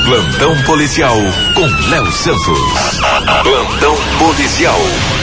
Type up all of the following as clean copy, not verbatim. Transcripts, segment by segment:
Plantão policial com Léo Santos. Plantão policial.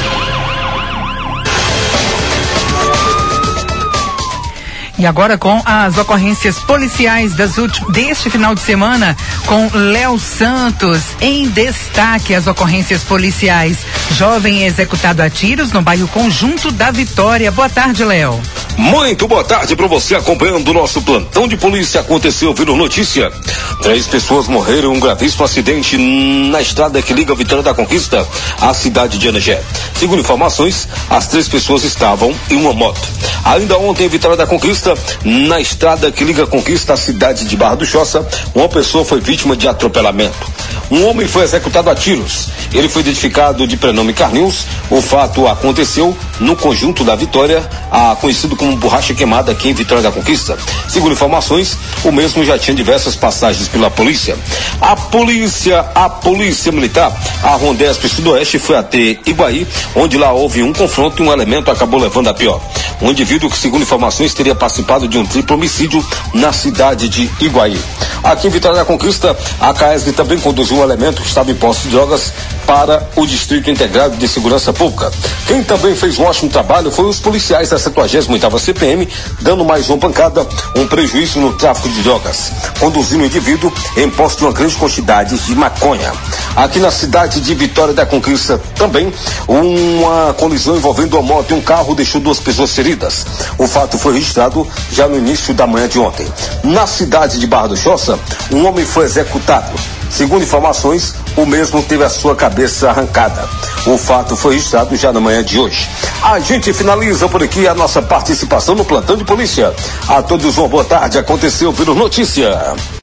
E agora com as ocorrências policiais deste final de semana, com Léo Santos. Em destaque, as ocorrências policiais. Jovem executado a tiros no bairro Conjunto da Vitória. Boa tarde, Léo. Muito boa tarde para você acompanhando o nosso plantão de polícia. Aconteceu, virou notícia. 3 pessoas morreram em um gravíssimo acidente na estrada que liga Vitória da Conquista à cidade de Anegé. Segundo informações, as 3 pessoas estavam em uma moto. Ainda ontem, em Vitória da Conquista, na estrada que liga a Conquista à cidade de Barra do Choça, uma pessoa foi vítima de atropelamento. Um homem foi executado a tiros. Ele foi identificado de prenome Carlinhos. O fato aconteceu no Conjunto da Vitória, conhecido como Borracha Queimada, aqui em Vitória da Conquista. Segundo informações, o mesmo já tinha diversas passagens pela polícia. A polícia militar, a Rondesp Sudoeste, foi até Iguaí, onde lá houve um confronto e um elemento acabou levando a pior. Um indivíduo que, segundo informações, teria participado de um triplo homicídio na cidade de Iguaí. Aqui em Vitória da Conquista, a CAESG também conduziu um elemento que estava em posse de drogas para o Distrito Integrado de Segurança Pública. Quem também fez um ótimo trabalho foi os policiais da 78ª CPM, dando mais uma pancada, um prejuízo no tráfico de drogas, conduzindo o indivíduo em posse de uma grande quantidade de maconha. Aqui na cidade de Vitória da Conquista também, uma colisão envolvendo uma moto e um carro deixou 2 pessoas feridas. O fato foi registrado já no início da manhã de ontem. Na cidade de Barra do Choça, um homem foi executado. Segundo informações, o mesmo teve a sua cabeça arrancada. O fato foi registrado já na manhã de hoje. A gente finaliza por aqui a nossa participação no plantão de polícia. A todos uma boa tarde. Aconteceu, virou notícia.